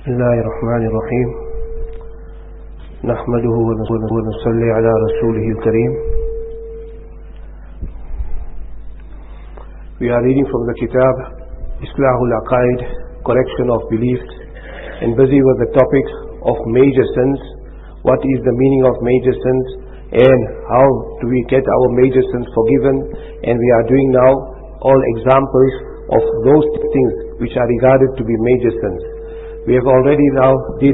بسم الله الرحمن الرحيم نحمده ونصلي على رسوله الكريم. We are reading from the Kitab Islahul Aqaid, correction of beliefs, and busy with the topic of major sins. What is the meaning of major sins and how do we get our major sins forgiven? And we are doing now all examples of those things which are regarded to be major sins. We have already now did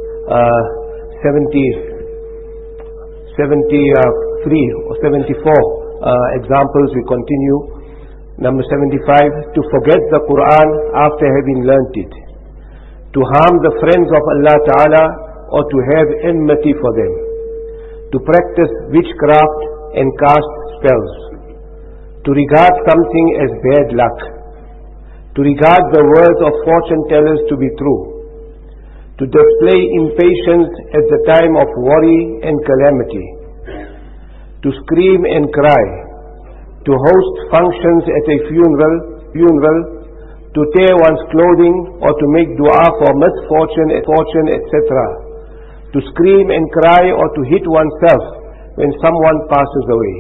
73 or 74 examples. We continue. Number 75, to forget the Quran after having learnt it, to harm the friends of Allah Ta'ala or to have enmity for them, to practice witchcraft and cast spells, to regard something as bad luck, to regard the words of fortune tellers to be true, to display impatience at the time of worry and calamity, to scream and cry, to host functions at a funeral, to tear one's clothing or to make dua for misfortune, fortune, etc., to scream and cry or to hit oneself when someone passes away,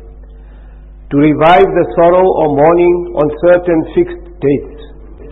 to revive the sorrow or mourning on certain fixed dates,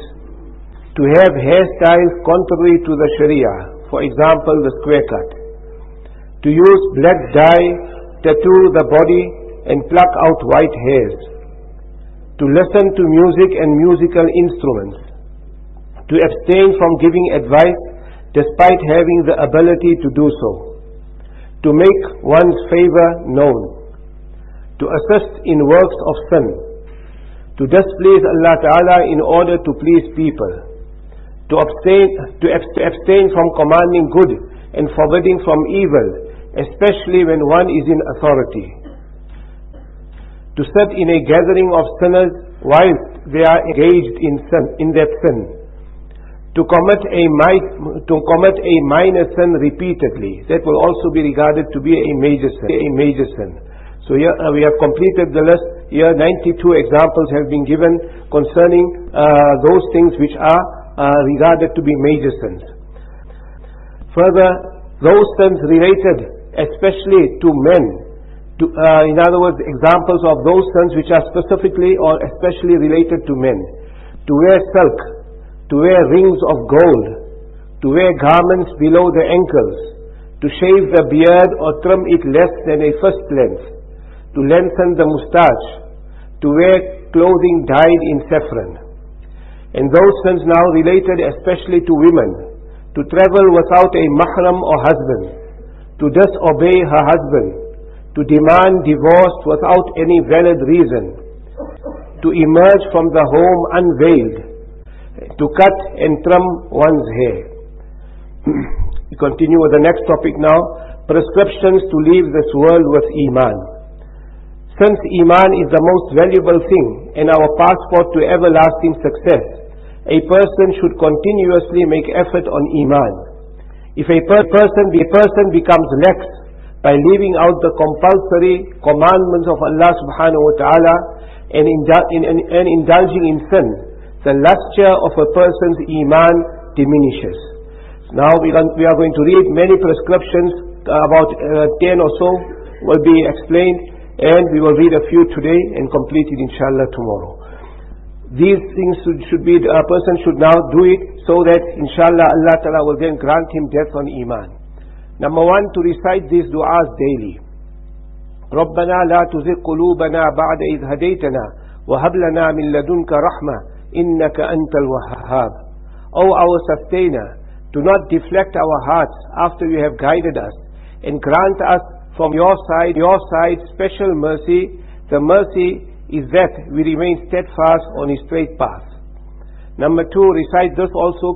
to have hairstyles contrary to the Sharia, for example the square cut, to use black dye, tattoo the body and pluck out white hairs, to listen to music and musical instruments, to abstain from giving advice despite having the ability to do so, to make one's favor known, to assist in works of sin, to displease Allah Ta'ala in order to please people, to abstain from commanding good and forbidding from evil, especially when one is in authority, to sit in a gathering of sinners whilst they are engaged in that sin, to commit a minor sin repeatedly. That will also be regarded to be a major sin. So here we have completed the list. Here 92 examples have been given concerning those things which are regarded to be major sins. Further, those sins related especially to men, in other words, examples of those sins which are specifically or especially related to men: to wear silk, to wear rings of gold, to wear garments below the ankles, to shave the beard or trim it less than a fist length, to lengthen the moustache, to wear clothing dyed in saffron. And those sins now related especially to women: to travel without a mahram or husband, to disobey her husband, to demand divorce without any valid reason, to emerge from the home unveiled, to cut and trim one's hair. We continue with the next topic now: prescriptions to leave this world with Iman. Since Iman is the most valuable thing and our passport to everlasting success, a person should continuously make effort on Iman. If a person becomes lax by leaving out the compulsory commandments of Allah subhanahu wa ta'ala and indulging in sin, the luster of a person's Iman diminishes. Now we are going to read many prescriptions, about 10 or so will be explained, and we will read a few today and complete it inshallah tomorrow. These things should be, a person should now do it so that inshallah Allah Ta'ala will then grant him death on Iman. Number 1, to recite these du'as daily. رَبَّنَا لَا تُزِغْ قُلُوبَنَا بَعْدَ إِذْ هَدَيْتَنَا وَهَبْ لَنَا مِن لَدُنْكَ رَحْمَةً إِنَّكَ أَنْتَ الْوَهَّابُ. O our sustainer, do not deflect our hearts after you have guided us, and grant us from your side special mercy. The mercy is that we remain steadfast on a straight path. Number 2, recite this also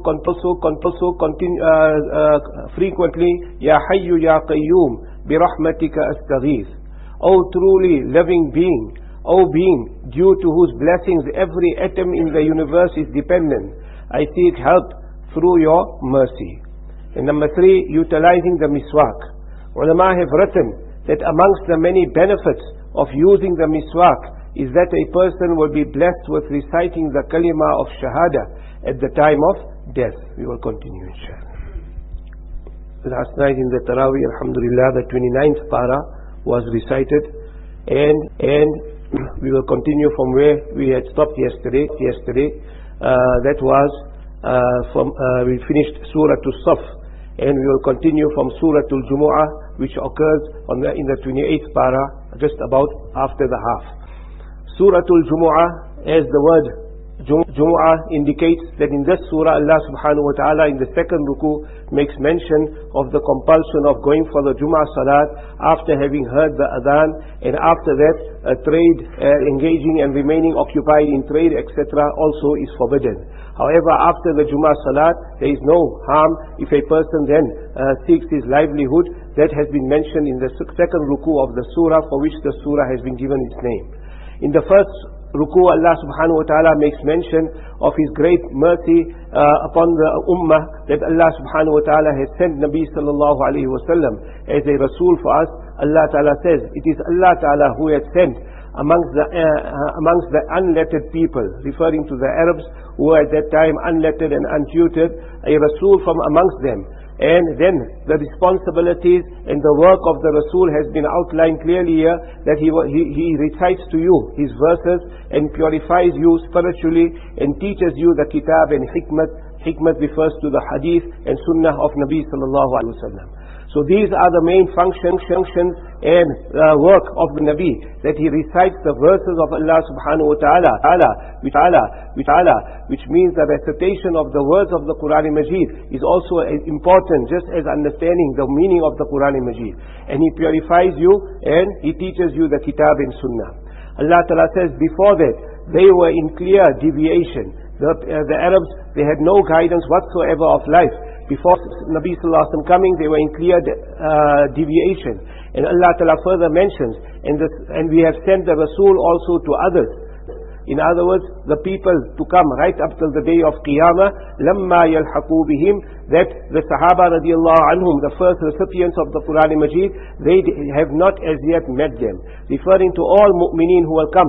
frequently. Ya Hayyu Ya Qayyum bi rahmatika astaghith. O truly living being, O being due to whose blessings every atom in the universe is dependent, I seek help through your mercy. And number 3, utilizing the miswak. Ulama have written that amongst the many benefits of using the miswak is that a person will be blessed with reciting the kalima of shahada at the time of death. We will continue inshallah. Last night in the Taraweeh, alhamdulillah, the 29th para was recited, and we will continue from where we had stopped yesterday. That was we finished Surah Al-Saf, and we will continue from Surah Al-Jumu'ah, which occurs in the 28th para, just about after the half. Surah Al-Jumu'ah, as the word Jumu'ah indicates, that in this surah Allah subhanahu wa ta'ala in the second ruku makes mention of the compulsion of going for the Jumu'ah Salat after having heard the adhan, and after that engaging and remaining occupied in trade etc. also is forbidden. However, after the Jumu'ah Salat there is no harm if a person then seeks his livelihood. That has been mentioned in the second ruku of the surah, for which the surah has been given its name. In the first ruku, Allah subhanahu wa ta'ala makes mention of His great mercy upon the ummah, that Allah subhanahu wa ta'ala has sent Nabi sallallahu alayhi wa sallam as a Rasul for us. Allah ta'ala says, it is Allah ta'ala who has sent amongst the unlettered people, referring to the Arabs who were at that time unlettered and untutored, a Rasul from amongst them. And then the responsibilities and the work of the Rasul has been outlined clearly here, that he recites to you his verses and purifies you spiritually and teaches you the kitab and hikmat. Hikmat refers to the hadith and sunnah of Nabi sallallahu alaihi wasallam. So these are the main functions and work of the Nabi, that he recites the verses of Allah subhanahu wa ta'ala, which means the recitation of the words of the Quran Majid is also important, just as understanding the meaning of the Quran Majid. And he purifies you and he teaches you the kitab and sunnah. Allah ta'ala says, before that they were in clear deviation. The Arabs, they had no guidance whatsoever of life. Before Nabi sallallahu alaihi wasallam coming, they were in clear deviation. And Allah Ta'ala further mentions, and we have sent the Rasul also to others. In other words, the people to come right up till the day of Qiyamah, لَمَّا يَلْحَقُوا بِهِمْ, that the Sahaba radiallahu anhum, the first recipients of the Quran Majid, they have not as yet met them. Referring to all mu'mineen who will come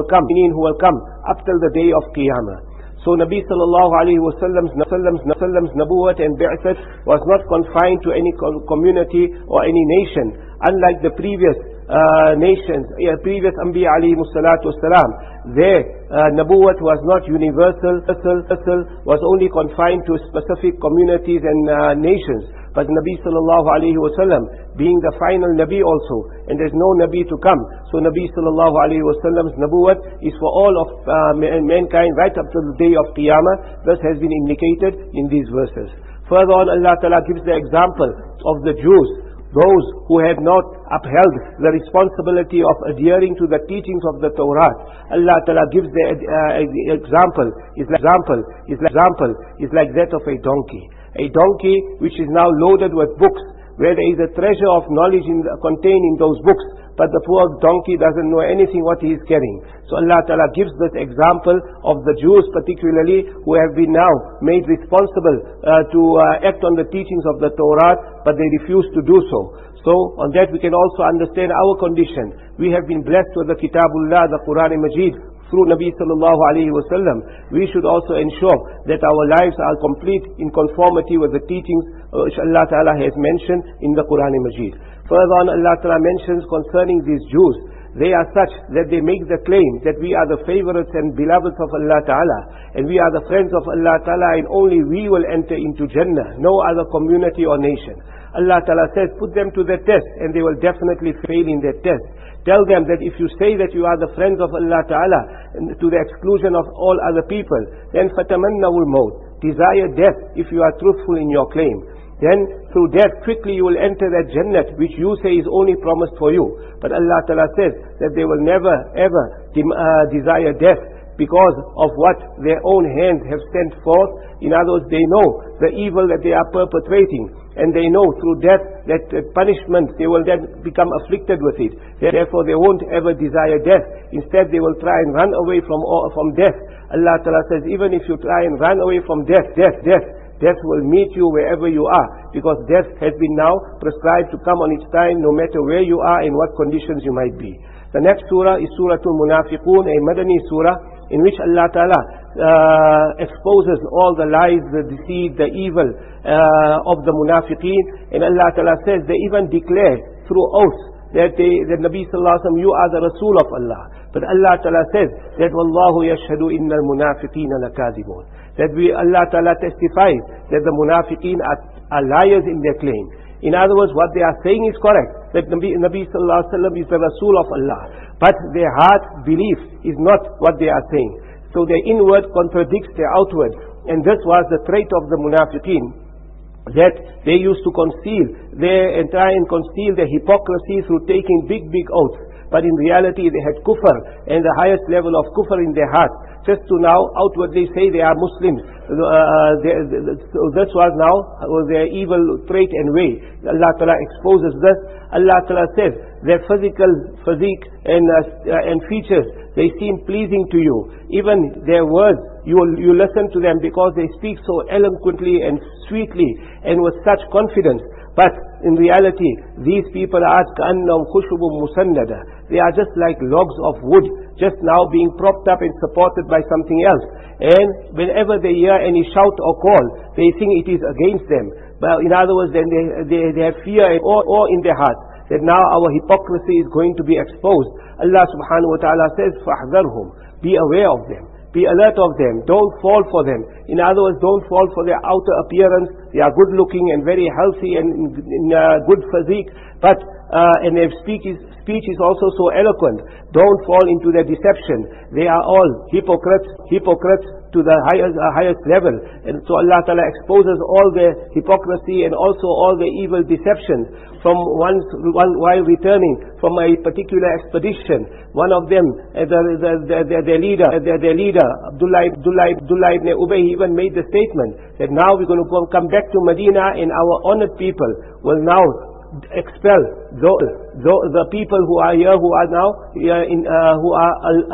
up till the day of Qiyamah. So Nabi sallallahu alayhi wa sallam's nabuwat and bi'sat was not confined to any community or any nation, unlike the previous nations, previous Anbiya alayhi salatu wasalam. Their nabuwat was not universal, was only confined to specific communities and nations. But Nabi sallallahu alayhi wa sallam, being the final Nabi also, and there's no Nabi to come, so Nabi sallallahu alayhi wa sallam's nabuwat is for all of mankind right up to the day of Qiyamah. This has been indicated in these verses. Further on, Allah Ta'ala gives the example of the Jews, those who had not upheld the responsibility of adhering to the teachings of the Torah. Allah Ta'ala gives the example is like that of a donkey. A donkey which is now loaded with books, where there is a treasure of knowledge contained in those books, but the poor donkey doesn't know anything what he is carrying. So Allah Ta'ala gives this example of the Jews particularly, who have been now made responsible to act on the teachings of the Torah, but they refuse to do so. So on that we can also understand our condition. We have been blessed with the Kitabullah, the Quran Majid, through Nabi sallallahu alayhi wa sallam. We should also ensure that our lives are complete in conformity with the teachings which Allah Ta'ala has mentioned in the Quran Majid. Further on, Allah Ta'ala mentions concerning these Jews, they are such that they make the claim that we are the favorites and beloveds of Allah Ta'ala, and we are the friends of Allah Ta'ala, and only we will enter into Jannah, no other community or nation. Allah Ta'ala says, put them to the test, and they will definitely fail in their test. Tell them that if you say that you are the friends of Allah Ta'ala, to the exclusion of all other people, then فَتَمَنَّوُ الْمَوْتِ, desire death if you are truthful in your claim. Then through death quickly you will enter that Jannat which you say is only promised for you. But Allah Ta'ala says that they will never ever desire death, because of what their own hands have sent forth. In other words, they know the evil that they are perpetrating, and they know through death that punishment, they will then become afflicted with it. Therefore they won't ever desire death. Instead they will try and run away from death. Allah Ta'ala says, even if you try and run away from death will meet you wherever you are, because death has been now prescribed to come on its time, no matter where you are and what conditions you might be. The next surah is Surah Al-Munafiqun, a Madani surah, in which Allah Ta'ala exposes all the lies, the deceit, the evil of the munafiqeen. And Allah Ta'ala says they even declare through oaths that Nabi Sallallahu Alaihi Wasallam, you are the Rasul of Allah. But Allah Ta'ala says that Wallahu yashhadu innal munafiqeen lakadibun. That Allah Ta'ala testifies that the munafiqeen are liars in their claim. In other words, what they are saying is correct, that Nabi Sallallahu Alaihi Wasallam is the Rasul of Allah. But their heart belief is not what they are saying. So their inward contradicts their outward. And this was the trait of the munafiqeen, that they used to conceal and try and conceal their hypocrisy through taking big oaths. But in reality they had kufr, and the highest level of kufr in their heart, just to now outwardly say they are Muslims. So this was now their evil trait and way. Allah Ta'ala exposes this. Allah Ta'ala says their physical physique and features, they seem pleasing to you. Even their words, you listen to them because they speak so eloquently and sweetly and with such confidence. But in reality, these people are كَأَنَّهُمْ خُشُبٌ مُسَنَّدَةٌ. They are just like logs of wood, just now being propped up and supported by something else. And whenever they hear any shout or call, they think it is against them. But in other words, then they have fear and awe in their hearts, that now our hypocrisy is going to be exposed. Allah subhanahu wa ta'ala says, فَاحْذَرْهُمْ. Be aware of them. Be alert of them. Don't fall for them. In other words, don't fall for their outer appearance. They are good looking and very healthy and in good physique, but and their speech is also so eloquent. Don't fall into their deception. They are all hypocrites to the highest level. And so Allah Ta'ala exposes all their hypocrisy and also all their evil deceptions. From while returning from a particular expedition, one of them, their leader, Abdullah ibn Ubay, even made the statement that now we're going to come back to Medina, and our honored people will now expel the people who are here, who are now who are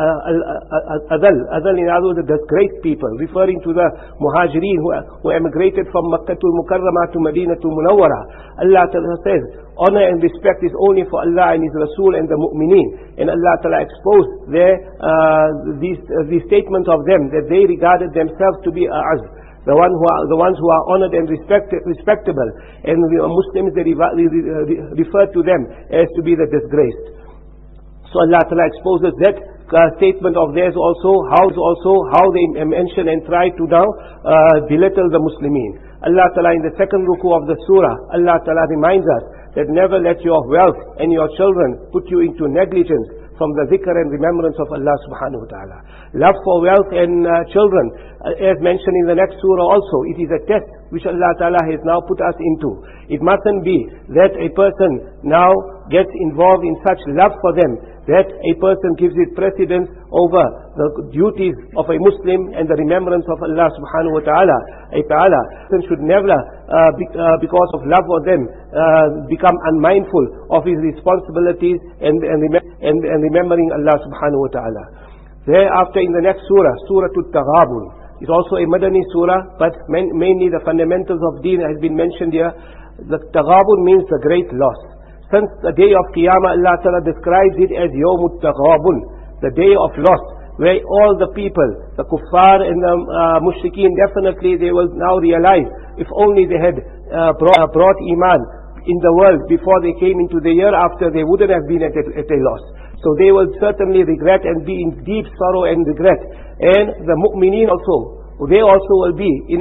adal, in other words, the disgraced people, referring to the muhajirin who emigrated from Makkah to Mukarramah to Medina to Munawwara. Allah Ta'ala says honor and respect is only for Allah and His Rasul and the mu'mineen. And Allah Ta'ala exposed these statements of them, that they regarded themselves to be a'az, the ones who are honored and respectable, and Muslims, they refer to them as to be the disgraced. So Allah Ta'ala exposes that statement of theirs also, how they mention and try to now belittle the Muslimin. Allah Ta'ala, in the second ruku of the surah, Allah Ta'ala reminds us that never let your wealth and your children put you into negligence from the dhikr and remembrance of Allah subhanahu wa ta'ala. Love for wealth and children, as mentioned in the next surah also, it is a test which Allah Ta'ala has now put us into. It mustn't be that a person now gets involved in such love for them, that a person gives it precedence over the duties of a Muslim and the remembrance of Allah subhanahu wa ta'ala. A person should never, because of love for them, become unmindful of his responsibilities and remembering Allah subhanahu wa ta'ala. Thereafter, in the next surah, Surah Al-Taghabun, it's also a Madani surah, but mainly the fundamentals of deen has been mentioned here. The Taghabun means the great loss. Since the day of Qiyamah, Allah Ta'ala describes it as Yawmut Taghabun, the day of loss, where all the people, the kuffar and the mushrikeen, definitely they will now realize, if only they had brought iman in the world before they came into the year after, they wouldn't have been at a loss. So they will certainly regret and be in deep sorrow and regret. And the mu'mineen also, they also will be in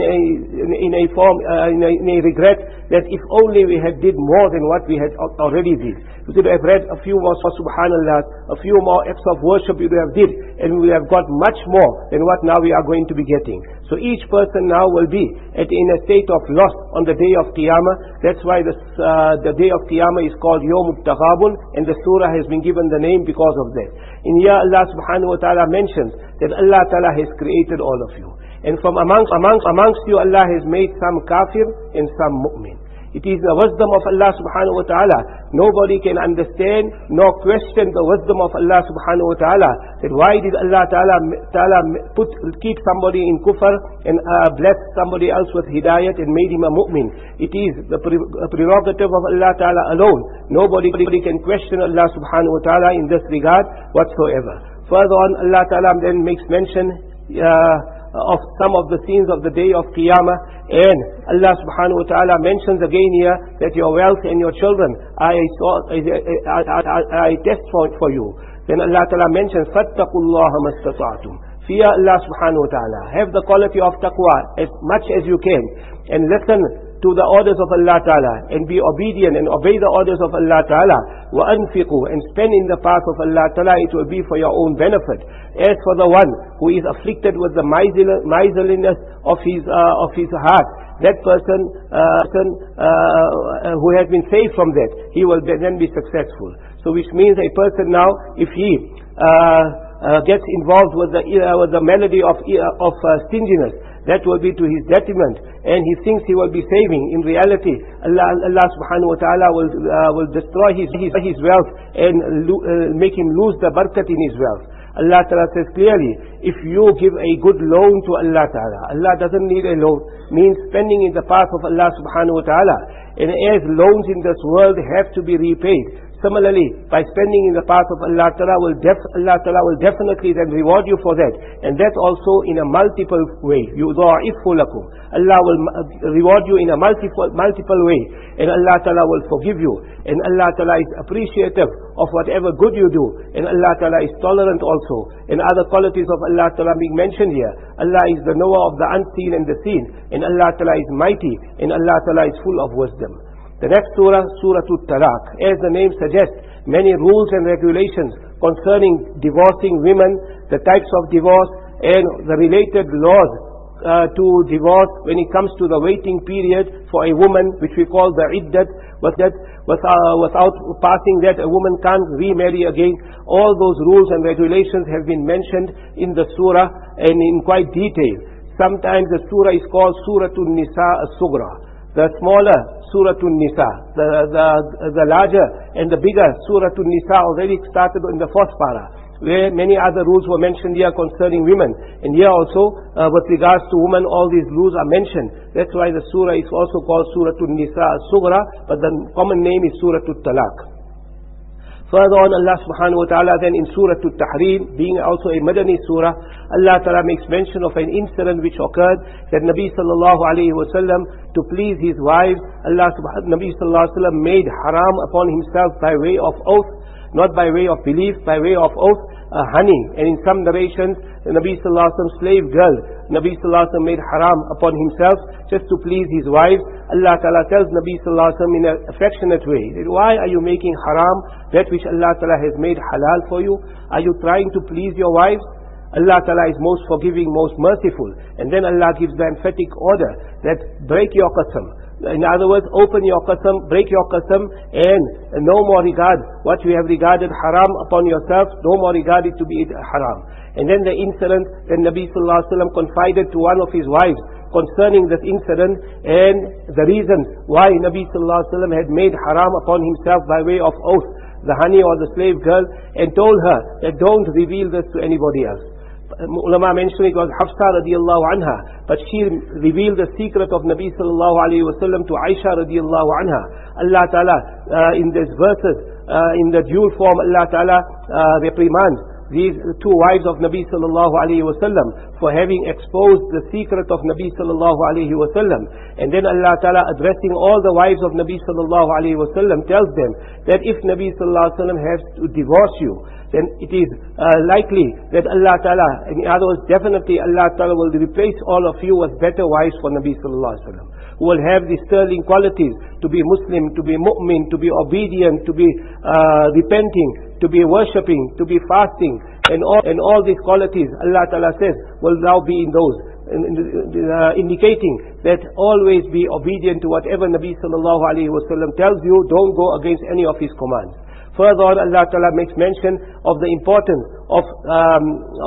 a regret that if only we had did more than what we had already did. We could have read a few more subhanallah, a few more acts of worship we would have did, and we would have got much more than what now we are going to be getting. So each person now will be in a state of loss on the day of Qiyamah. That's why the day of Qiyamah is called Yawmut Taghabun, and the surah has been given the name because of that. In here Allah subhanahu wa ta'ala mentions that Allah Ta'ala has created all of you. And from amongst you, Allah has made some kafir and some mu'min. It is the wisdom of Allah subhanahu wa ta'ala. Nobody can understand nor question the wisdom of Allah subhanahu wa ta'ala. That why did Allah ta'ala keep somebody in kufr and bless somebody else with hidayat and made him a mu'min. It is the prerogative of Allah ta'ala alone. Nobody can question Allah subhanahu wa ta'ala in this regard whatsoever. Further on, Allah ta'ala then makes mention of some of the scenes of the day of Qiyamah, and Allah subhanahu wa ta'ala mentions again here that your wealth and your children are a test for you. Then Allah ta'ala mentions فَاتَّقُوا اللَّهَ مَا اسْتَطَعْتُمْ. Fear Allah subhanahu wa ta'ala. Have the quality of taqwa as much as you can, and listen to the orders of Allah ta'ala, and be obedient and obey the orders of Allah ta'ala. وَأَنْفِقُوا, and spend in the path of Allah ta'ala. It will be for your own benefit. As for the one who is afflicted with the miserliness of his heart, that person who has been saved from that, he will then be successful. So which means a person now, if he gets involved with the melody of stinginess, that will be to his detriment, and he thinks he will be saving. In reality, Allah subhanahu wa ta'ala will destroy his wealth and make him lose the barakat in his wealth. Allah ta'ala says clearly, if you give a good loan to Allah ta'ala, Allah doesn't need a loan, means spending in the path of Allah subhanahu wa ta'ala. And as loans in this world have to be repaid, similarly, by spending in the path of Allah Ta'ala, Allah Ta'ala will definitely then reward you for that. And that also in a multiple way. يُضَاعِفُ لَكُمْ. Allah will reward you in a multiple way. And Allah Ta'ala will forgive you. And Allah Ta'ala is appreciative of whatever good you do. And Allah Ta'ala is tolerant also. And other qualities of Allah Ta'ala being mentioned here. Allah is the knower of the unseen and the seen. And Allah Ta'ala is mighty. And Allah Ta'ala is full of wisdom. The next surah, Surah At-Talaq. As the name suggests, many rules and regulations concerning divorcing women, the types of divorce, and the related laws to divorce when it comes to the waiting period for a woman, which we call the iddat. Without passing that, a woman can't remarry again. All those rules and regulations have been mentioned in the surah and in quite detail. Sometimes the surah is called Surah An-Nisa As-Sughra. The smaller Surah An-Nisa, the larger and the bigger Surah An-Nisa already started in the fourth para, where many other rules were mentioned here concerning women. And here also, with regards to women, all these rules are mentioned. That's why the surah is also called Surah An-Nisa As-Sughra, but the common name is Surah At-Talaq. Further on, Allah subhanahu wa ta'ala then in Surah At-Tahrim, being also a Madani surah, Allah ta'ala makes mention of an incident which occurred, that Nabi sallallahu alayhi wa sallam, to please his wives, Nabi sallallahu alayhi wa sallam made haram upon himself by way of oath, not by way of belief, by way of oath, honey. And in some narrations, the Nabi sallallahu alayhi wa sallam slave girl, Nabi sallallahu alayhi wa sallam made haram upon himself just to please his wives. Allah Ta'ala tells Nabi sallallahu alayhi wa sallam in an affectionate way, that why are you making haram that which Allah Ta'ala has made halal for you? Are you trying to please your wives? Allah Ta'ala is most forgiving, most merciful. And then Allah gives the emphatic order that break your qasam. In other words, open your qasam, break your qasam, and no more regard what you have regarded haram upon yourself, no more regard it to be haram. And then the incident that Nabi sallallahu alaihi wasallam confided to one of his wives concerning this incident, and the reasons why Nabi sallallahu alaihi wasallam had made haram upon himself by way of oath, the honey or the slave girl, and told her that don't reveal this to anybody else. Ulama mentioned it was Hafsa radiallahu anha, but she revealed the secret of Nabi sallallahu alayhi wa sallam to Aisha radiallahu anha. Allah Ta'ala in these verses, in the dual form, Allah Ta'ala reprimands these two wives of Nabi sallallahu alayhi wa sallam for having exposed the secret of Nabi sallallahu alayhi wa sallam. And then Allah Ta'ala, addressing all the wives of Nabi sallallahu alayhi wa sallam, tells them that if Nabi sallallahu alayhi wa sallam has to divorce you, then it is likely that Allah Ta'ala, in other words, definitely Allah Ta'ala will replace all of you with better wives for Nabi sallallahu alayhi wa sallam, who will have the sterling qualities to be Muslim, to be mu'min, to be obedient, to be repenting, to be worshipping, to be fasting, and all these qualities, Allah Ta'ala says, will now be in those, indicating that always be obedient to whatever Nabi sallallahu alayhi wa sallam tells you. Don't go against any of his commands. Further on, Allah Ta'ala makes mention of the importance of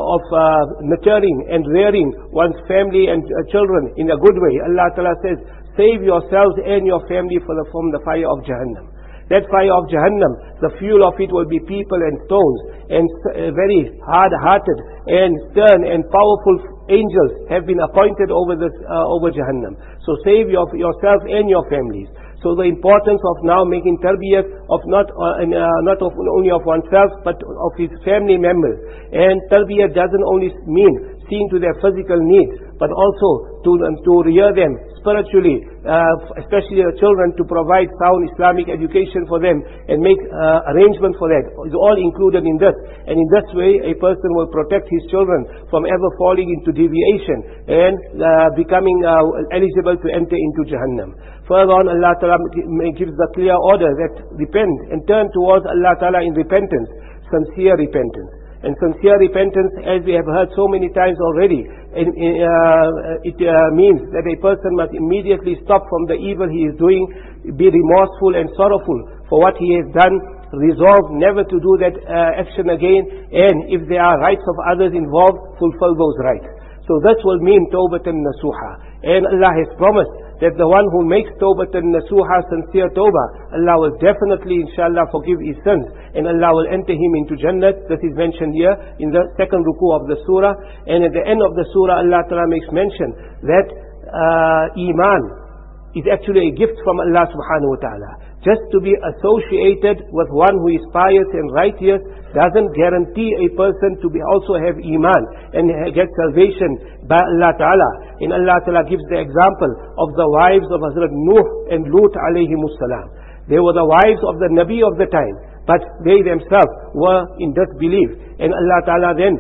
nurturing and rearing one's family and children in a good way. Allah Ta'ala says, save yourselves and your family from the fire of Jahannam. That fire of Jahannam, the fuel of it will be people and stones, and very hard-hearted and stern and powerful angels have been appointed over Jahannam. So save yourself and your families. So the importance of now making tarbiyat of not only of oneself but of his family members. And tarbiyat doesn't only mean seeing to their physical needs, but also to rear them spiritually, especially the children, to provide sound Islamic education for them and make arrangement for that. It's all included in this. And in this way, a person will protect his children from ever falling into deviation and becoming eligible to enter into Jahannam. Further on, Allah Ta'ala gives the clear order that repent and turn towards Allah Ta'ala in repentance, sincere repentance. And sincere repentance, as we have heard so many times already, it means that a person must immediately stop from the evil he is doing, be remorseful and sorrowful for what he has done, resolve never to do that action again, and if there are rights of others involved, fulfill those rights. So that will mean tawbatan nasuha. And Allah has promised that the one who makes tawbatan nasuha, sincere tawbah, Allah will definitely, inshallah, forgive his sins, and Allah will enter him into Jannat. This is mentioned here in the second ruku of the surah. And at the end of the surah, Allah Ta'ala makes mention that Iman is actually a gift from Allah subhanahu wa ta'ala. Just to be associated with one who is pious and righteous doesn't guarantee a person to also have Iman and get salvation by Allah Ta'ala. And Allah Ta'ala gives the example of the wives of Hazrat Nuh and Lut alayhimus salam. They were the wives of the Nabi of the time, but they themselves were in disbelief. And Allah Ta'ala then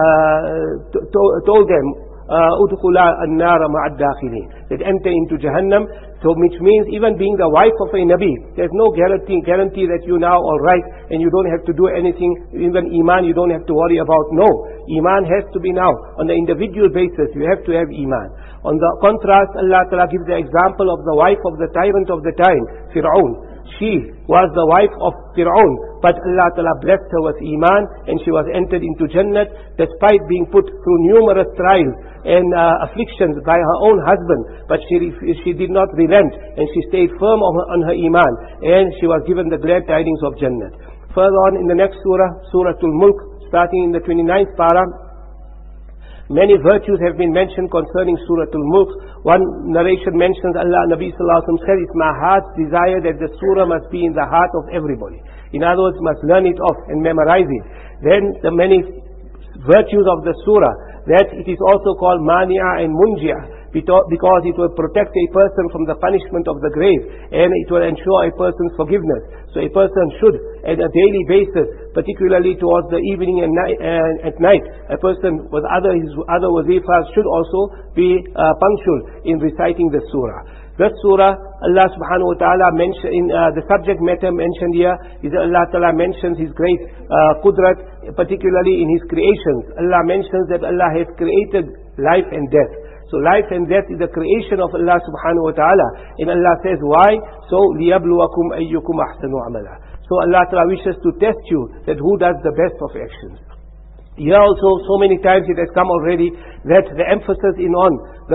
told them, udkhula an-nara ma'ad dakhilin, that enter into Jahannam. So which means even being the wife of a Nabi, there's no guarantee that you now all right and you don't have to do anything. Even Iman you don't have to worry about. No, Iman has to be now on the individual basis. You have to have Iman. On the contrast, Allah Ta'ala gives the example of the wife of the tyrant of the time, Fir'aun. She was the wife of Fir'aun, but Allah Ta'ala blessed her with Iman, and she was entered into Jannat despite being put through numerous trials and afflictions by her own husband. But she did not relent, and she stayed firm on her Iman, and she was given the glad tidings of Jannat. Further on in the next surah, Suratul Mulk, starting in the 29th parah, many virtues have been mentioned concerning Suratul Mulk. One narration mentions Nabi Sallallahu Alaihi Wasallam said, it's my heart's desire that the surah must be in the heart of everybody. In other words, must learn it off and memorize it. Then the many virtues of the surah, that it is also called Mani'a and Munji'a, because it will protect a person from the punishment of the grave, and it will ensure a person's forgiveness. So a person should, on a daily basis, particularly towards the evening and at night, a person with his other wazifas should also be punctual in reciting the surah. This surah, Allah subhanahu wa ta'ala mentioned in the subject matter mentioned here is that Allah ta'ala mentions His great qudrat, particularly in His creations. Allah mentions that Allah has created life and death. So life and death is the creation of Allah subhanahu wa ta'ala. And Allah says, why? So, لِيَبْلُوَكُمْ أَيُّكُمْ أَحْسَنُ عَمَلًا. So Allah ta'ala wishes to test you that who does the best of actions. Here also, so many times it has come already that the emphasis is on the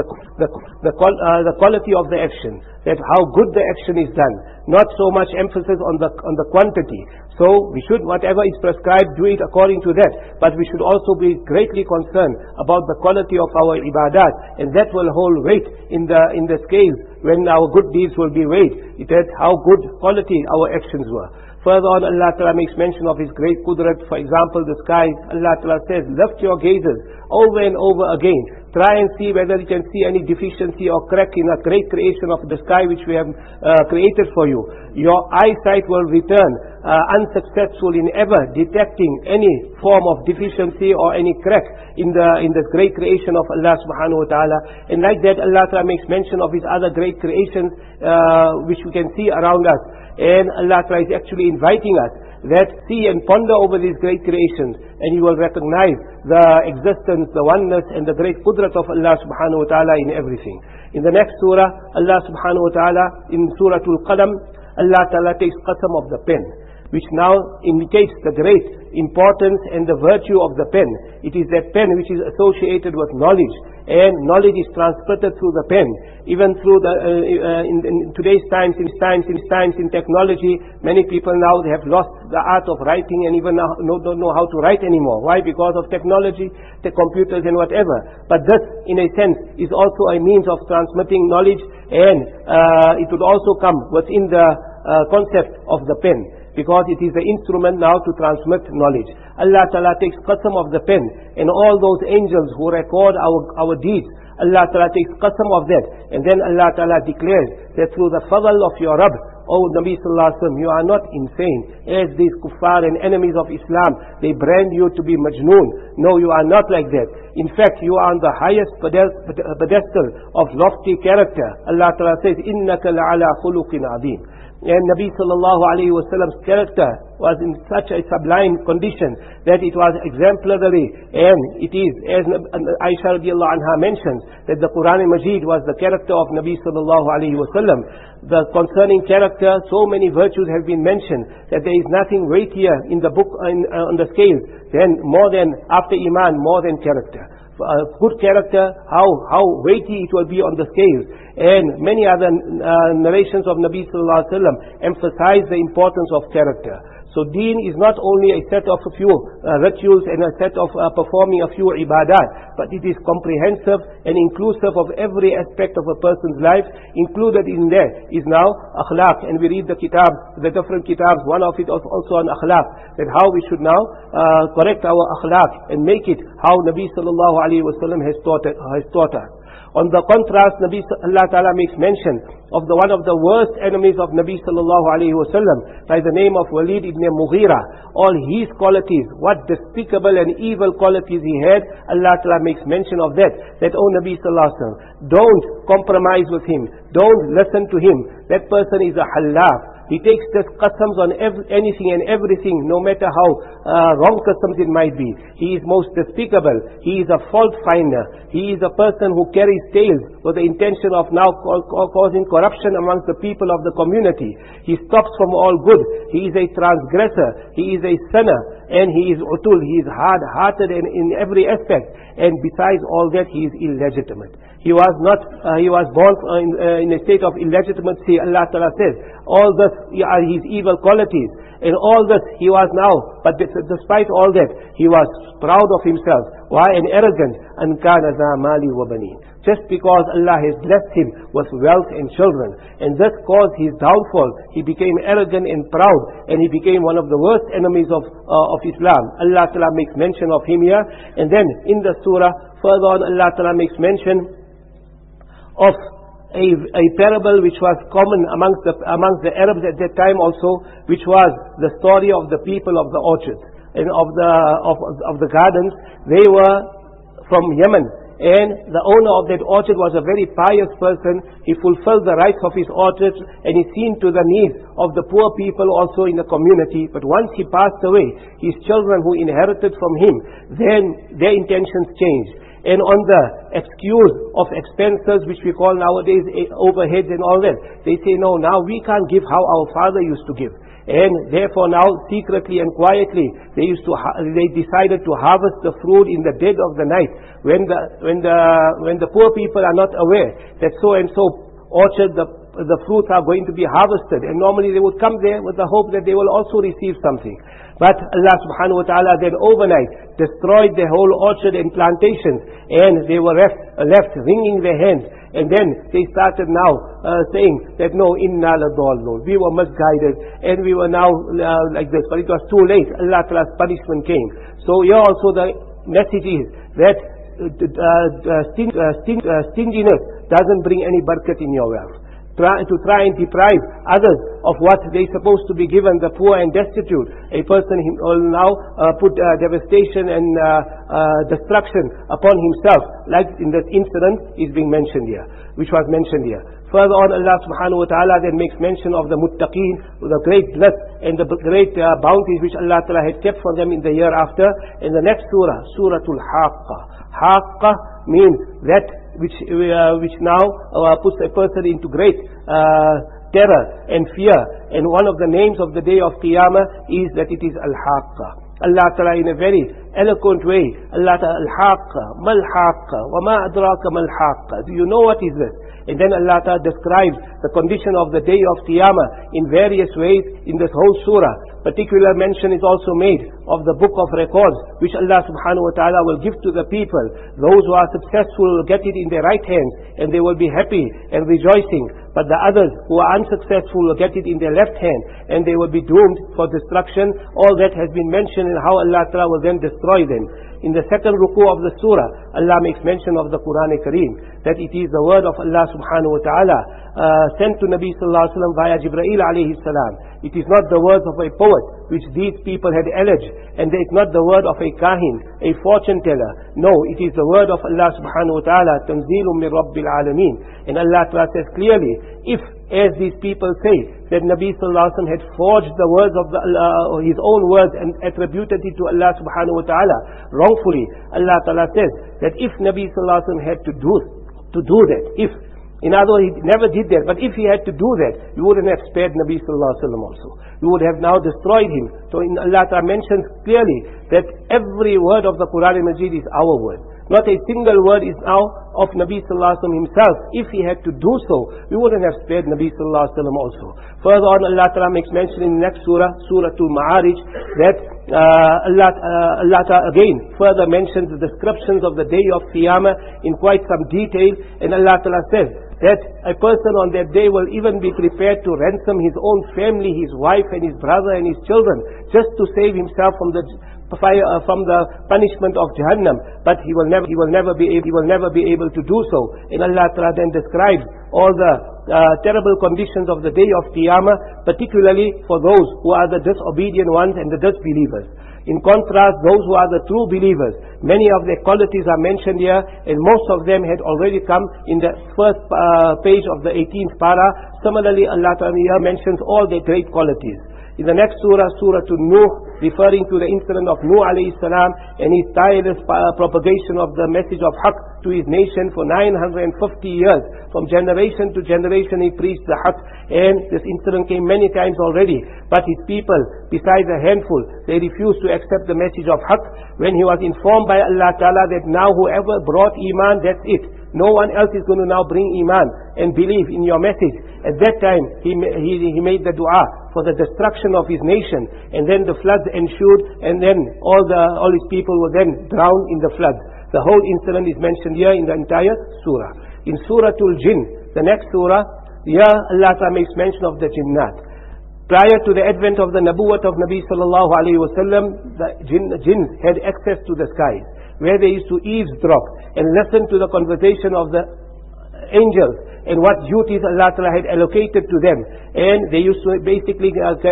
quality of the action, that how good the action is done, not so much emphasis on the quantity. So we should, whatever is prescribed, do it according to that. But we should also be greatly concerned about the quality of our ibadat, and that will hold weight in the scales when our good deeds will be weighed. It is how good quality our actions were. Further on, Allah Ta'ala makes mention of His great qudrat. For example, the skies. Allah Ta'ala says, lift your gazes over and over again. Try and see whether you can see any deficiency or crack in a great creation of the sky which we have created for you. Your eyesight will return unsuccessful in ever detecting any form of deficiency or any crack in the great creation of Allah subhanahu wa ta'ala. And like that, Allah Ta'ala makes mention of His other great creations which we can see around us. And Allah Ta'ala is actually inviting us that see and ponder over these great creations, and you will recognize the existence, the oneness, and the great qudrat of Allah subhanahu wa ta'ala in everything. In the next surah, Allah subhanahu wa ta'ala, in Suratul Qalam, Allah Ta'ala takes qasam of the pen. which now indicates the great importance and the virtue of the pen. It is that pen which is associated with knowledge, and knowledge is transmitted through the pen. Even through the in today's times, in technology, many people now they have lost the art of writing and even don't know how to write anymore. Why? Because of technology, the computers and whatever. But this, in a sense, is also a means of transmitting knowledge, and it would also come within the concept of the pen, because it is the instrument now to transmit knowledge. Allah Ta'ala takes qasam of the pen and all those angels who record our deeds. Allah Ta'ala takes qasam of that, and then Allah Ta'ala declares that through the fadl of your Rabb, O Nabi Sallallahu Alaihi Wasallam, you are not insane as these kuffar and enemies of Islam. They brand you to be majnoon. No, you are not like that. In fact, you are on the highest pedestal of lofty character. Allah Ta'ala says, إِنَّكَ لَعَلَى خُلُقٍ عَظِيمٍ. And Nabi Sallallahu Alaihi Wasallam's character was in such a sublime condition that it was exemplary, and it is, as Aisha radiallahu anha mentions, that the Quran Majid was the character of Nabi Sallallahu Alaihi Wasallam. The concerning character, so many virtues have been mentioned that there is nothing weightier in the book, on the scales, than more than, after Iman, more than character. Good character, how weighty it will be on the scales. And many other narrations of Nabi Sallallahu Alaihi Wasallam emphasize the importance of character. So deen is not only a set of a few rituals and a set of performing a few ibadat, but it is comprehensive and inclusive of every aspect of a person's life. Included in there is now akhlaq, and we read the kitabs, the different kitabs, one of it also on akhlaq, that how we should now correct our akhlaq and make it how Nabi Sallallahu Alaihi Wasallam has taught us. On the contrast, Allah Ta'ala makes mention of one of the worst enemies of Nabi Sallallahu Alaihi Wasallam by the name of Walid ibn Mughira. All his qualities, what despicable and evil qualities he had, Allah Ta'ala makes mention of that. That, oh Nabi Sallallahu Alaihi Wasallam, don't compromise with him, don't listen to him. That person is a halaf. He takes the qasams on anything and everything, no matter how wrong qasams it might be. He is most despicable. He is a fault finder. He is a person who carries tales with the intention of now causing corruption amongst the people of the community. He stops from all good. He is a transgressor. He is a sinner. And he is utul. He is hard-hearted in every aspect. And besides all that, he is illegitimate. He was born in a state of illegitimacy. Allah Ta'ala says, all this are his evil qualities. And all this he was now, but despite all that, he was proud of himself. Why? And arrogant. And kana za mali wa banin. Just because Allah has blessed him with wealth and children, and this caused his downfall. He became arrogant and proud, and he became one of the worst enemies of Islam. Allah Ta'ala makes mention of him here. And then in the surah, further on, Allah Ta'ala makes mention of a parable which was common amongst the Arabs at that time also, which was the story of the people of the orchards and of the gardens. They were from Yemen, and the owner of that orchard was a very pious person. He fulfilled the rights of his orchard, and he seen to the needs of the poor people also in the community. But once he passed away, his children who inherited from him, then their intentions changed. And on the excuse of expenses, which we call nowadays overheads and all that, they say, no, now we can't give how our father used to give. And therefore now, secretly and quietly, they decided to harvest the fruit in the dead of the night, when the poor people are not aware that so and so orchard, the fruits are going to be harvested. And normally they would come there with the hope that they will also receive something. But Allah Subhanahu wa Ta'ala then overnight destroyed the whole orchard and plantations, and they were left wringing their hands. And then they started now saying that no, inna ladallun, we were misguided, and we were now like this. But it was too late. Allah Ta'ala's punishment came. So here also the message is that stinginess doesn't bring any barakat in your wealth. To try and deprive others of what they're supposed to be given, the poor and destitute. A person will now put devastation and destruction upon himself, like in this incident is being mentioned here, which was mentioned here. Further on, Allah Subhanahu wa Ta'ala then makes mention of the muttaqeen, the great bliss and the great bounties which Allah Ta'ala had kept for them in the year after. In the next surah, Suratul Haqqa. Haqqa means that which now puts a person into great terror and fear. And one of the names of the day of Qiyamah is that it is Al-Haqqa. Allah Ta'ala in a very eloquent way, Allah Ta'ala, Al-Haqqa, Mal-Haqqa, wa ma adraka Mal-Haqqa. Do you know what is this? And then Allah Ta'ala describes the condition of the day of Qiyamah in various ways in this whole surah. Particular mention is also made of the book of records, which Allah Subhanahu wa Ta'ala will give to the people. Those who are successful will get it in their right hands, and they will be happy and rejoicing. But the others who are unsuccessful will get it in their left hand, and they will be doomed for destruction. All that has been mentioned in how Allah Ta'ala will then destroy them. In the second ruku of the surah, Allah makes mention of the Quran Kareem, that it is the word of Allah Subhanahu wa Ta'ala, sent to Nabi Sallallahu Alaihi Wasallam via Jibreel alayhi salam. It is not the words of a poet, which these people had alleged, and it is not the word of a kahin, a fortune teller. No, it is the word of Allah Subhanahu wa Ta'ala, Tanzilum min Rabbil Alameen. And Allah Ta'ala says clearly, if, as these people say, that Nabi Sallallahu Alaihi Wasallam had forged the words of his own words and attributed it to Allah Subhanahu wa Ta'ala wrongfully, Allah Ta'ala says that if Nabi Sallallahu Alaihi Wasallam had to do that, if, in other words, he never did that, but if he had to do that, you wouldn't have spared Nabi Sallallahu Alaihi Wasallam also. You would have now destroyed him. So Allah Ta'ala mentions clearly that every word of the Quran Majid is our word. Not a single word is now of Nabi Sallallahu Alaihi Wasallam himself. If he had to do so, we wouldn't have spared Nabi Sallallahu Alaihi Wasallam also. Further on, Allah Ta'ala makes mention in the next surah, Surah Al-Ma'arij, that Allah Ta'ala again further mentions the descriptions of the day of Qiyamah in quite some detail. And Allah Ta'ala says that a person on that day will even be prepared to ransom his own family, his wife and his brother and his children, just to save himself from the fire, from the punishment of Jahannam. But he will never be able to do so. And Allah Ta'ala then describes all the terrible conditions of the day of Qiyamah, particularly for those who are the disobedient ones and the disbelievers. In contrast, those who are the true believers, many of their qualities are mentioned here, and most of them had already come in the first page of the 18th para. Similarly, Allah Ta'ala here mentions all their great qualities. In the next surah, Surah Nuh, referring to the incident of Nuh alayhi salam and his tireless propagation of the message of Haqq to his nation for 950 years. From generation to generation he preached the Haqq, and this incident came many times already. But his people, besides a handful, they refused to accept the message of Haqq. When he was informed by Allah Ta'ala that now whoever brought Iman, that's it. No one else is going to now bring Iman and believe in your message. At that time, he made the dua for the destruction of his nation, and then the floods ensued, and then all his people were then drowned in the floods. The whole incident is mentioned here in the entire surah. In Surah Al-Jinn, the next surah, here Allah Ta'ala makes mention of the jinnat. Prior to the advent of the Nabuwwat of Nabi Sallallahu Alaihi Wasallam, the jinns had access to the skies, where they used to eavesdrop and listen to the conversation of the angels and what duties Allah Ta'ala had allocated to them. And they used to basically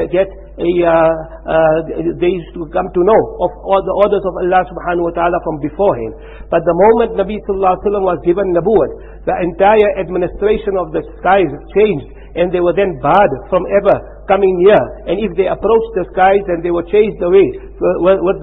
they used to come to know of all the orders of Allah Subhanahu wa Ta'ala from beforehand. But the moment Nabi Sallallahu Alaihi Wasallam was given Nabuwwat, the entire administration of the skies changed, and they were then barred from ever coming near. And if they approached the skies, then they were chased away with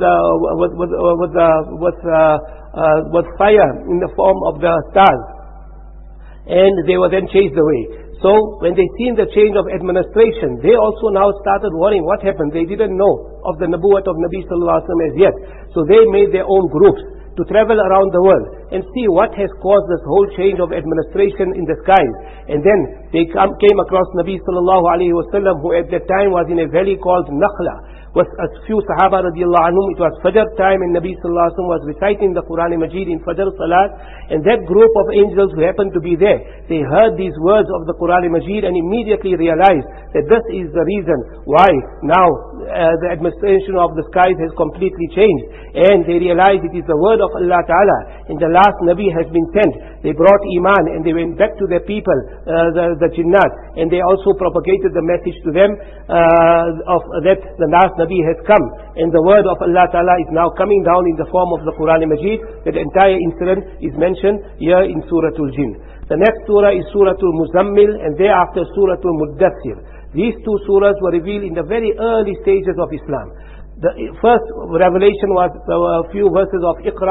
fire in the form of the stars, and they were then chased away. So when they seen the change of administration, they also now started worrying what happened. They didn't know of the Nabuwwat of Nabi Sallallahu Alaihi Wasallam as yet. So they made their own groups to travel around the world and see what has caused this whole change of administration in the skies. And then they came across Nabi Sallallahu Alaihi Wasallam, who at that time was in a valley called Nakhla. Was a few Sahaba radiallahu anhum, it was Fajr time, and Nabi Sallallahu Alaihi Wasallam was reciting the Quran Majid in Fajr Salat, and that group of angels who happened to be there, they heard these words of the Quran Majid and immediately realized that this is the reason why now the administration of the skies has completely changed. And they realized it is the word of Allah Ta'ala, and the last Nabi has been sent. They brought Iman and they went back to their people, the Jinnat, and they also propagated the message to them of that the last Nabi has come, and the word of Allah Ta'ala is now coming down in the form of the Quran Majid. That entire incident is mentioned here in Surah Al-Jinn. The next surah is Surah Al-Muzammil, and thereafter Surah Al-Muddathir. These two surahs were revealed in the very early stages of Islam. The first revelation was a few verses of Iqra.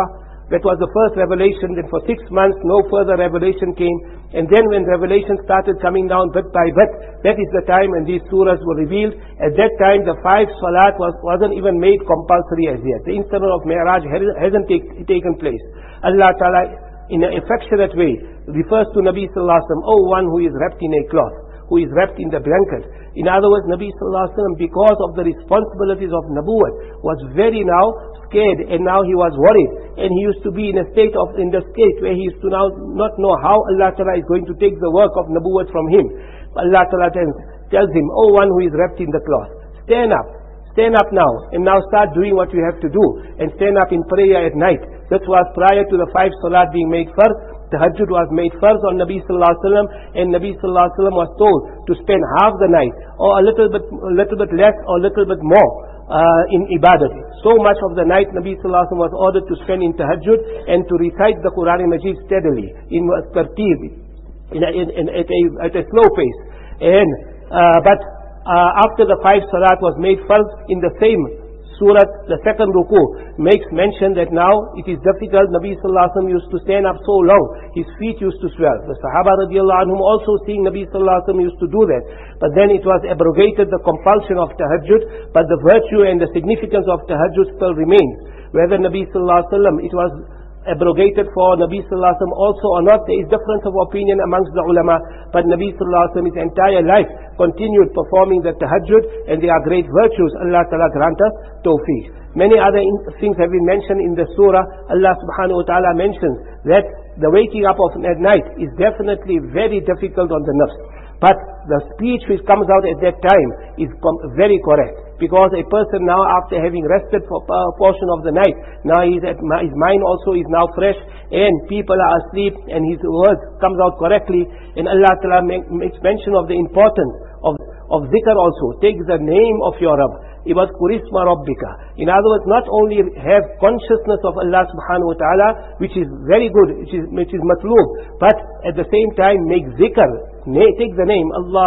That was the first revelation. Then for 6 months no further revelation came. And then when revelation started coming down bit by bit, that is the time when these surahs were revealed. At that time the 5 salat wasn't even made compulsory as yet. The incident of Mi'raj hasn't taken place. Allah Ta'ala in an affectionate way refers to Nabi Sallallahu Alaihi Wasallam, oh one who is wrapped in a cloth, who is wrapped in the blanket. In other words, Nabi Sallallahu Alaihi Wasallam, because of the responsibilities of Nabuwwat, was very now scared, and now he was worried, and he used to be in the state where he used to now not know how Allah Ta'ala is going to take the work of Nabuwwat from him. Allah Ta'ala tells him, oh one who is wrapped in the cloth, stand up now, and now start doing what you have to do, and stand up in prayer at night. This was prior to the 5 salat being made first. Tahajjud was made first on Nabi Sallallahu Alaihi Wasallam, and Nabi Sallallahu Alaihi Wasallam was told to spend half the night, or a little bit less, or a little bit more in ibadat. So much of the night Nabi Sallallahu Alaihi Wasallam was ordered to spend in Tahajjud and to recite the Quran Majid steadily, in tartib, at a slow pace. But after the 5 salat was made first, in the same surah, the second ruku makes mention that now it is difficult. Nabi Sallallahu Alaihi Wasallam used to stand up so long, his feet used to swell. The Sahaba radiallahu anhum also seeing Nabi Sallallahu Alaihi Wasallam used to do that. But then it was abrogated, the compulsion of tahajjud, but the virtue and the significance of tahajjud still remains. Whether Nabi Sallallahu Alaihi Wasallam, it was abrogated for Nabi Sallallahu Alaihi Wasallam also or not, there is difference of opinion amongst the ulama. But Nabi Sallallahu Alaihi Wasallam, his entire life continued performing the tahajjud, and there are great virtues. Allah Ta'ala grant us tawfiq. Many other things have been mentioned in the surah. Allah Subhanahu Wa Ta'ala mentions that the waking up at night is definitely very difficult on the nafs. But the speech which comes out at that time is very correct, because a person now, after having rested for a portion of the night, now his mind also is now fresh, and people are asleep, and his words comes out correctly. And Allah Ta'ala makes mention of the importance of zikr also. Take the name of your Rabb. Ibadkur isma rabbika. In other words, not only have consciousness of Allah Subhanahu Wa Ta'ala, which is very good, which is matloob, but at the same time make zikr. Take the name Allah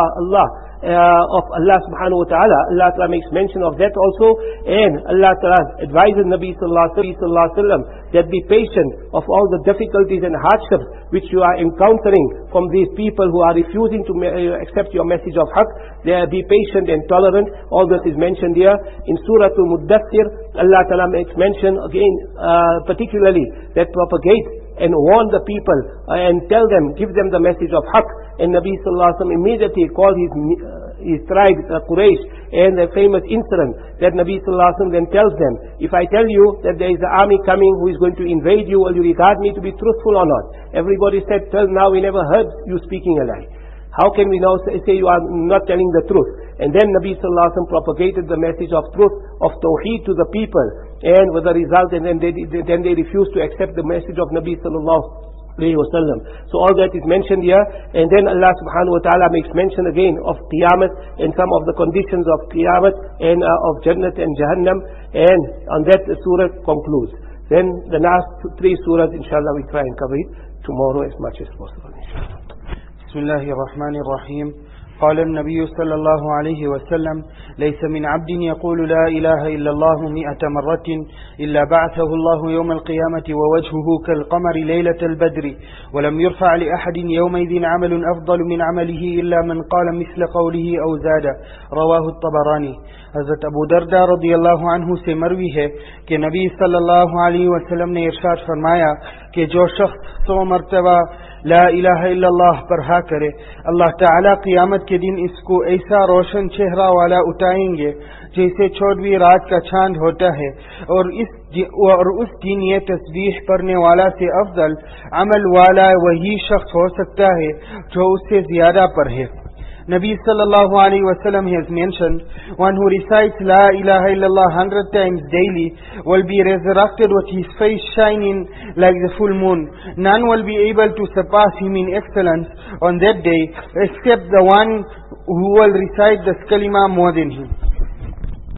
of Allah Subhanahu Wa Ta'ala. Allah Ta'ala makes mention of that also, and Allah Ta'ala advises Nabi Sallallahu Alaihi Wasallam that be patient of all the difficulties and hardships which you are encountering from these people who are refusing to accept your message of haqq. Be patient and tolerant. All this is mentioned here in Surah Al-Muddathir. Allah Ta'ala makes mention again, particularly that propagate and warn the people and tell them, give them the message of haqq. And Nabi Sallallahu Alaihi Wasallam immediately called his tribe, Quraysh, and the famous incident that Nabi Sallallahu Alaihi Wasallam then tells them, if I tell you that there is an army coming who is going to invade you, will you regard me to be truthful or not? Everybody said, till now we never heard you speaking a lie. How can we now say you are not telling the truth? And then Nabi Sallallahu Alaihi Wasallam propagated the message of truth, of tawheed to the people, and with the result, and then they refused to accept the message of Nabi Sallallahu Alaihi Wasallam. So all that is mentioned here, and then Allah Subhanahu Wa Ta'ala makes mention again of Qiyamah and some of the conditions of Qiyamah and of Jannat and Jahannam, and on that the surah concludes. Then the last 3 surahs, inshallah, we try and cover it tomorrow as much as possible, inshallah. Bismillahir Rahmanir Rahim. قال النبي صلى الله عليه وسلم ليس من عبد يقول لا إله إلا الله 100 مرة إلا بعثه الله يوم القيامة ووجهه كالقمر ليلة البدر ولم يرفع لأحد يومئذ عمل أفضل من عمله إلا من قال مثل قوله أو زاد. رواه الطبراني. حضرت ابو دردہ رضی اللہ عنہ سے مروی ہے کہ نبی صلی اللہ علیہ وسلم نے ارشاد فرمایا کہ جو شخص 100 مرتبہ لا الہ الا اللہ پڑھا کرے, اللہ تعالی قیامت کے دن اس کو ایسا روشن چہرہ والا اٹھائیں گے جیسے 14ویں رات کا چاند ہوتا ہے, اور اس دن یہ تسبیح پڑھنے والا سے افضل عمل والا وہی شخص ہو سکتا ہے جو اس سے زیادہ پڑھے. Nabi sallallahu alaihi wasallam has mentioned, one who recites La ilaha illallah 100 times daily will be resurrected with his face shining like the full moon. None will be able to surpass him in excellence on that day except the one who will recite this kalima more than him.